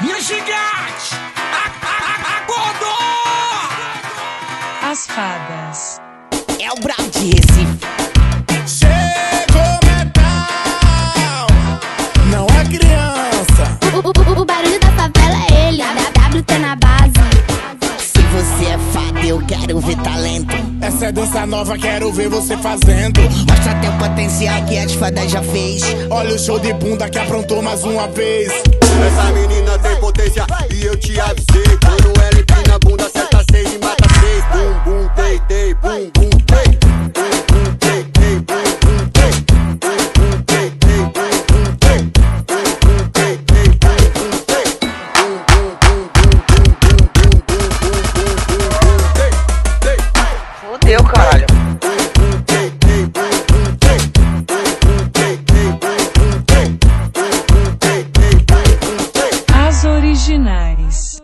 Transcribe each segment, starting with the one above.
Minha gigante, acordou! As fadas. É o Brau de Recife. Chegou metal, não é criança. O barulho da favela é ele, WT na base. Se você é fada, eu quero ver talento. Essa é dança nova, quero ver você fazendo. Mostra teu potencial que as fadas já fez. Olha o show de bunda que aprontou mais uma vez. Essa menina tem potência e eu te avisei. Quando ela empina a bunda, acerta 6 e mata 6. Bum, bum, tei, tei, bum, bum, tei. Bum, bum, tei, tei, bum, bum, tei. Bum, bum, tei, tei, bum, bum, tei. Bum, bum, tei, tei, bum, bum, tei. Bum, bum, bum, bum, bum, bum, bum, bum, bum, bum, tei, tei. Fudeu, caralho. As originais.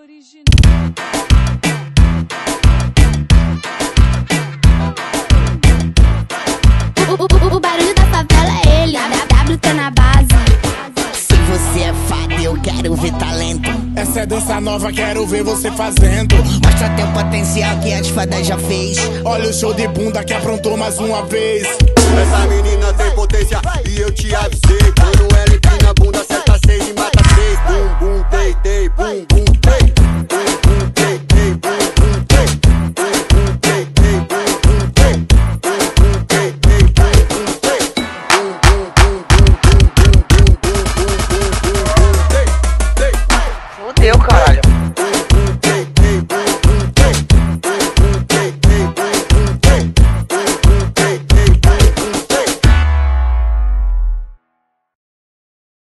O barulho da favela é ele, WT na base. Se você é fada, eu quero ver talento. Essa é dança nova, quero ver você fazendo. Mostra teu potencial que as fadas já fez. Olha o show de bunda que aprontou mais uma vez. Essa menina tem potência e eu te avisei. Quando